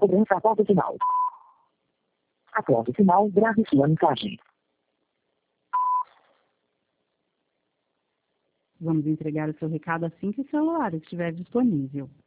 cobrança após o sinal. Após o sinal, grave sua mensagem. Vamos entregar o seu recado assim que o celular estiver disponível.